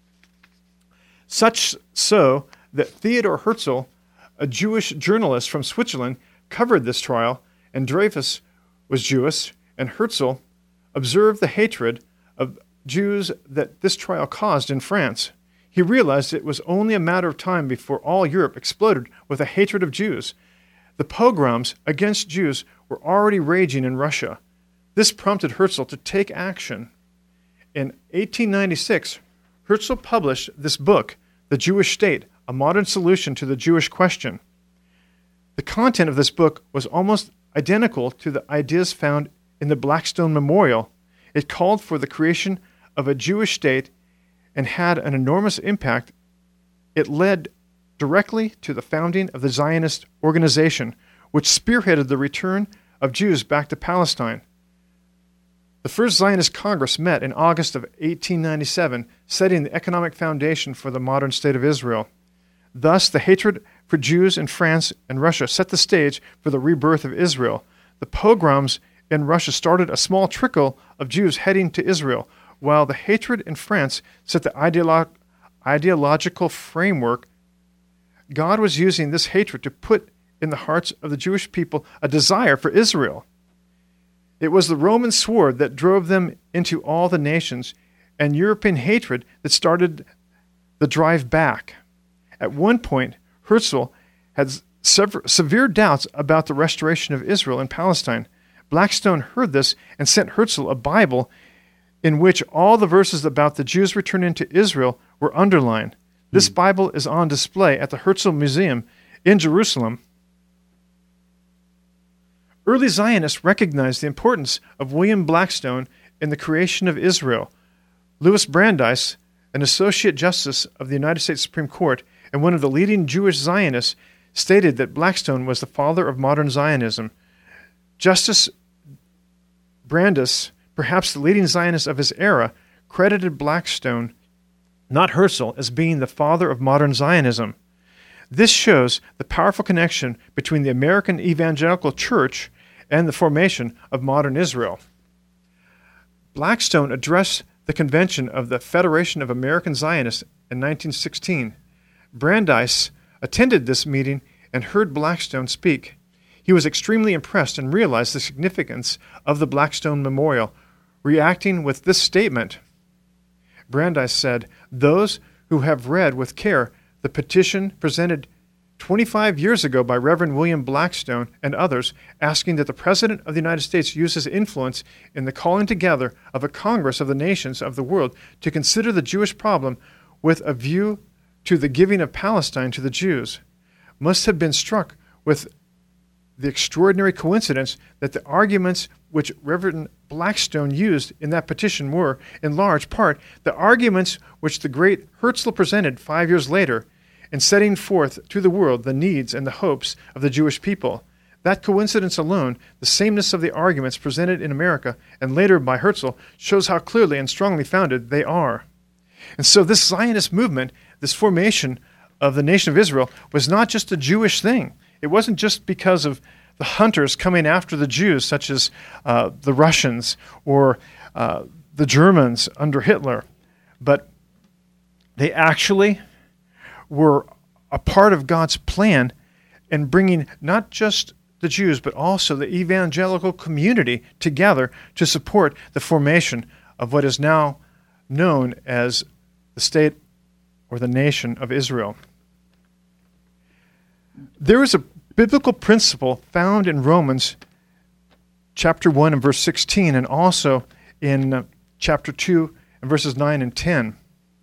such so that Theodor Herzl, a Jewish journalist from Switzerland, covered this trial, and Dreyfus was Jewish, and Herzl observed the hatred of Jews that this trial caused in France. He realized it was only a matter of time before all Europe exploded with a hatred of Jews. The pogroms against Jews were already raging in Russia. This prompted Herzl to take action. In 1896, Herzl published this book, The Jewish State, A Modern Solution to the Jewish Question. The content of this book was almost identical to the ideas found in the Blackstone Memorial. It called for the creation of a Jewish state and had an enormous impact. It led directly to the founding of the Zionist organization, which spearheaded the return of Jews back to Palestine. The First Zionist Congress met in August of 1897, setting the economic foundation for the modern state of Israel. Thus, the hatred for Jews in France and Russia set the stage for the rebirth of Israel. The pogroms in Russia started a small trickle of Jews heading to Israel, while the hatred in France set the ideological framework. God was using this hatred to put in the hearts of the Jewish people a desire for Israel. It was the Roman sword that drove them into all the nations, and European hatred that started the drive back. At one point, Herzl had severe doubts about the restoration of Israel in Palestine. Blackstone heard this and sent Herzl a Bible in which all the verses about the Jews returning to Israel were underlined. This Bible is on display at the Herzl Museum in Jerusalem. Early Zionists recognized the importance of William Blackstone in the creation of Israel. Louis Brandeis, an Associate Justice of the United States Supreme Court and one of the leading Jewish Zionists, stated that Blackstone was the father of modern Zionism. Justice Brandeis, perhaps the leading Zionist of his era, credited Blackstone, not Herzl, as being the father of modern Zionism. This shows the powerful connection between the American Evangelical Church and the formation of modern Israel. Blackstone addressed the convention of the Federation of American Zionists in 1916. Brandeis attended this meeting and heard Blackstone speak. He was extremely impressed and realized the significance of the Blackstone Memorial. Reacting with this statement, Brandeis said, "Those who have read with care the petition presented 25 years ago by Reverend William Blackstone and others, asking that the President of the United States use his influence in the calling together of a Congress of the nations of the world to consider the Jewish problem with a view to the giving of Palestine to the Jews, must have been struck with the extraordinary coincidence that the arguments which Reverend Blackstone used in that petition were, in large part, the arguments which the great Herzl presented 5 years later in setting forth to the world the needs and the hopes of the Jewish people. That coincidence alone, the sameness of the arguments presented in America and later by Herzl, shows how clearly and strongly founded they are. And so this Zionist movement, this formation of the nation of Israel, was not just a Jewish thing. It wasn't just because of the hunters coming after the Jews, such as the Russians or the Germans under Hitler, but They actually were a part of God's plan in bringing not just the Jews, but also the evangelical community together to support the formation of what is now known as the state or the nation of Israel. There is a biblical principle found in Romans chapter 1 and verse 16, and also in chapter 2 and verses 9 and 10.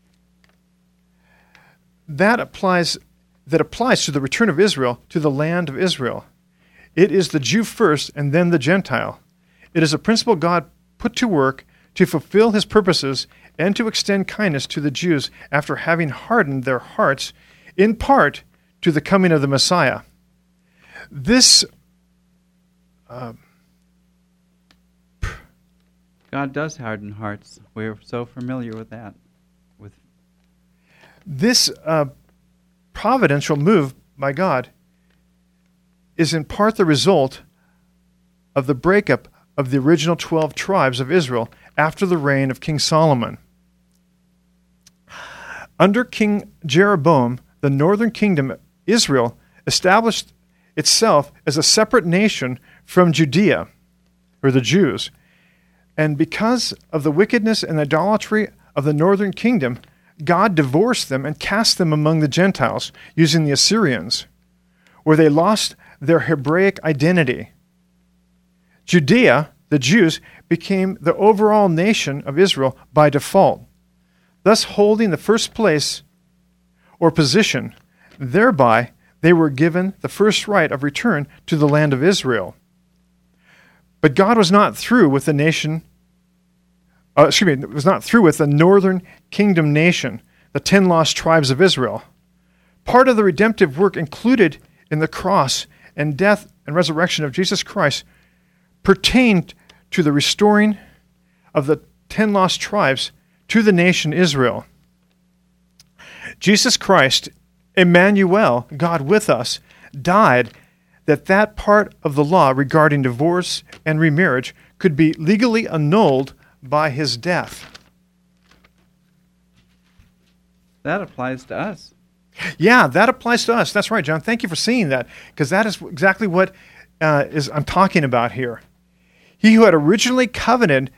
That applies to the return of Israel to the land of Israel. It is the Jew first and then the Gentile. It is a principle God put to work to fulfill his purposes and to extend kindness to the Jews after having hardened their hearts, in part to the coming of the Messiah. This God does harden hearts. We're so familiar with that. This providential move by God is in part the result of the breakup of the original 12 tribes of Israel after the reign of King Solomon. Under King Jeroboam, the northern kingdom, Israel, established itself as a separate nation from Judea, or the Jews. And because of the wickedness and idolatry of the northern kingdom, God divorced them and cast them among the Gentiles using the Assyrians, where they lost their Hebraic identity. Judea, the Jews, became the overall nation of Israel by default, thus holding the first place or position. Thereby, they were given the first right of return to the land of Israel. But God was not through with the nation. Was not through with the northern kingdom nation, the 10 lost tribes of Israel. Part of the redemptive work included in the cross and death and resurrection of Jesus Christ pertained to the restoring of the 10 lost tribes to the nation Israel. Jesus Christ, Emmanuel, God with us, died that part of the law regarding divorce and remarriage could be legally annulled by his death. That applies to us. Yeah, that applies to us. That's right, John. Thank you for seeing that, because that is exactly what I'm talking about here. He who had originally covenanted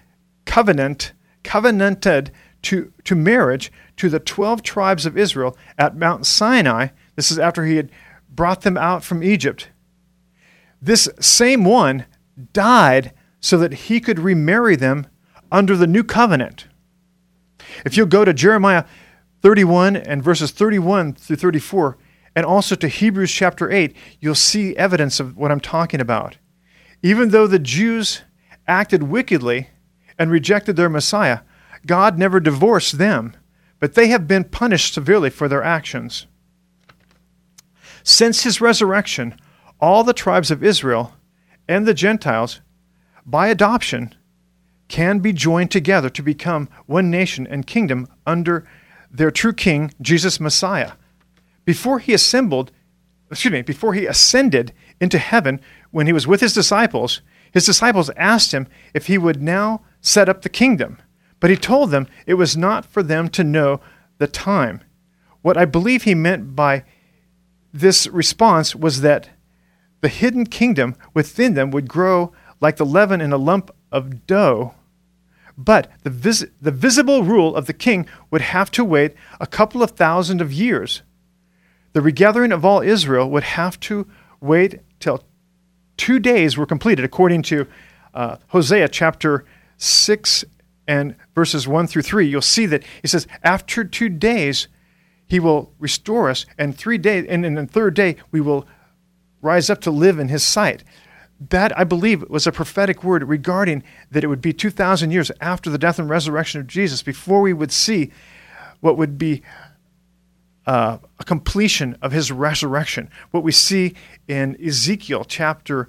to marriage to the 12 tribes of Israel at Mount Sinai. This is after he had brought them out from Egypt. This same one died so that he could remarry them under the new covenant. If you'll go to Jeremiah 31 and verses 31 through 34, and also to Hebrews chapter 8, you'll see evidence of what I'm talking about. Even though the Jews acted wickedly and rejected their Messiah, God never divorced them, but they have been punished severely for their actions. Since his resurrection, all the tribes of Israel and the Gentiles, by adoption, can be joined together to become one nation and kingdom under their true king, Jesus Messiah. Before he ascended into heaven when he was with his disciples asked him if he would now set up the kingdom. But he told them it was not for them to know the time. What I believe he meant by this response was that the hidden kingdom within them would grow like the leaven in a lump of dough. But the visible rule of the king would have to wait a couple of thousand of years. The regathering of all Israel would have to wait till 2 days were completed, according to Hosea chapter 6 and verses 1 through 3. You'll see that he says, after 2 days he will restore us, and 3 days, and in the third day we will rise up to live in his sight. That, I believe, was a prophetic word regarding that it would be 2,000 years after the death and resurrection of Jesus before we would see what would be a completion of his resurrection. What we see in Ezekiel chapter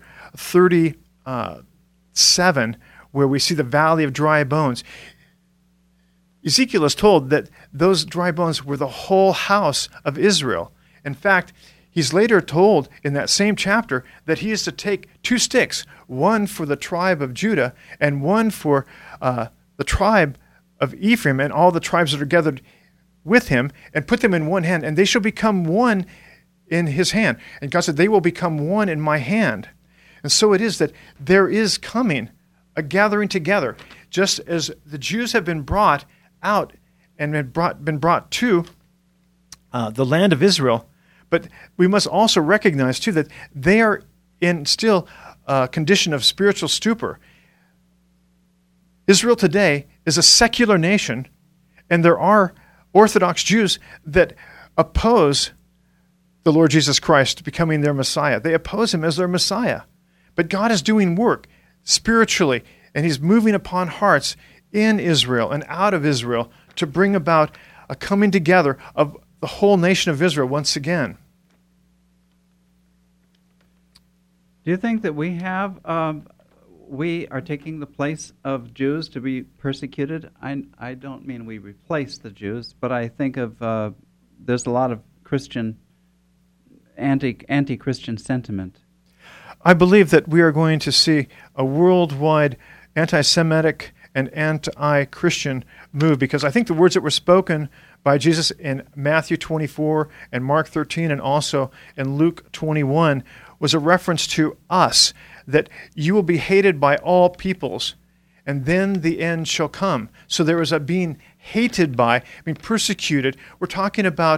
37, where we see the valley of dry bones. Ezekiel is told that those dry bones were the whole house of Israel. In fact, he's later told in that same chapter that he is to take 2 sticks, one for the tribe of Judah and one for the tribe of Ephraim and all the tribes that are gathered with him and put them in one hand, and they shall become one in his hand. And God said, they will become one in my hand. And so it is that there is coming a gathering together, just as the Jews have been brought out and been brought to the land of Israel. But we must also recognize, too, that they are in still a condition of spiritual stupor. Israel today is a secular nation, and there are Orthodox Jews that oppose the Lord Jesus Christ becoming their Messiah. They oppose him as their Messiah. But God is doing work spiritually, and he's moving upon hearts in Israel and out of Israel to bring about a coming together of the whole nation of Israel once again. Do you think that we are taking the place of Jews to be persecuted? I don't mean we replace the Jews, but I think of there's a lot of Christian anti-Christian sentiment. I believe that we are going to see a worldwide anti-Semitic and anti-Christian move, because I think the words that were spoken by Jesus in Matthew 24 and Mark 13 and also in Luke 21 was a reference to us, that you will be hated by all peoples, and then the end shall come. So there is a being hated by, being persecuted. We're talking about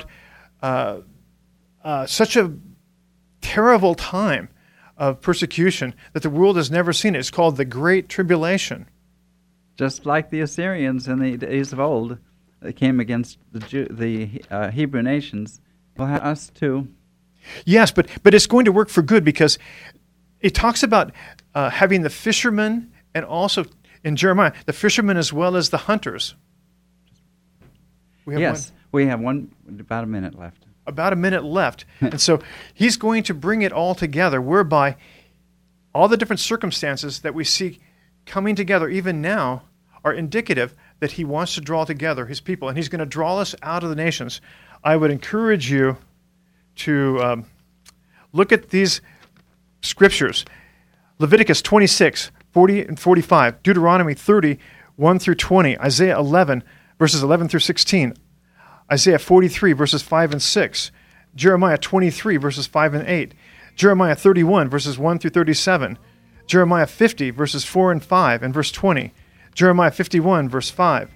such a terrible time of persecution that the world has never seen. It's called the Great Tribulation. Just like the Assyrians in the days of old, they came against the Hebrew nations. Well, us too. Yes, but it's going to work for good, because it talks about having the fishermen, and also in Jeremiah, the fishermen as well as the hunters. We have about a minute left. About a minute left. And so he's going to bring it all together, whereby all the different circumstances that we see coming together even now are indicative that he wants to draw together his people, and he's going to draw us out of the nations. I would encourage you to look at these scriptures. Leviticus 26, 40 and 45, Deuteronomy 30, 1 through 20, Isaiah 11, verses 11 through 16, Isaiah 43, verses 5 and 6, Jeremiah 23, verses 5 and 8, Jeremiah 31, verses 1 through 37, Jeremiah 50, verses 4 and 5, and verse 20, Jeremiah 51, verse 5.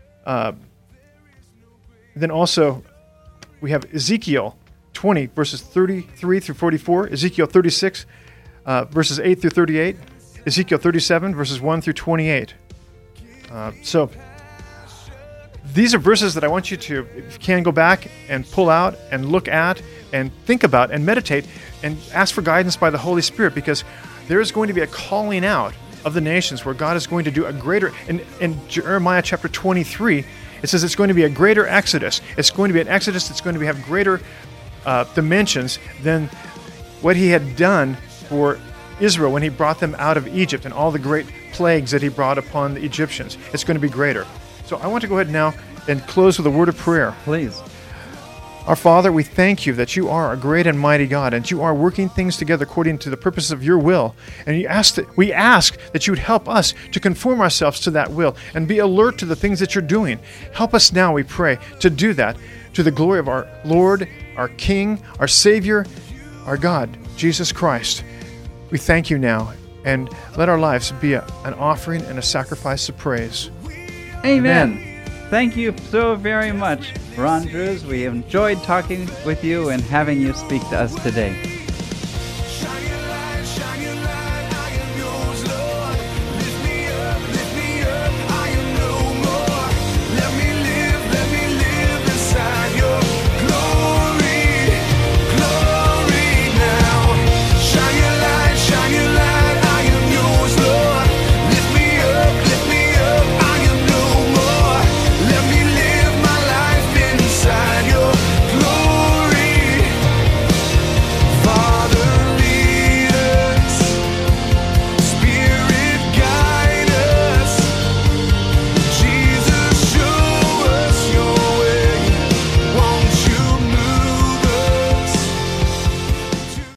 Then also we have Ezekiel 20, verses 33 through 44, Ezekiel 36, verses 8 through 38, Ezekiel 37, verses 1 through 28. So these are verses that I want you to, if you can, go back and pull out and look at and think about and meditate and ask for guidance by the Holy Spirit, because there is going to be a calling out of the nations where God is going to do a greater, in Jeremiah chapter 23, it says it's going to be a greater exodus. It's going to be an exodus that's going to have greater dimensions than what he had done for Israel when he brought them out of Egypt and all the great plagues that he brought upon the Egyptians. It's going to be greater. So I want to go ahead now and close with a word of prayer. Please. Our Father, we thank you that you are a great and mighty God, and you are working things together according to the purposes of your will. And we ask that you would help us to conform ourselves to that will and be alert to the things that you're doing. Help us now, we pray, to do that to the glory of our Lord, our King, our Savior, our God, Jesus Christ. We thank you now, and let our lives be an offering and a sacrifice of praise. Amen. Thank you so very much, Ron Drews. We enjoyed talking with you and having you speak to us today.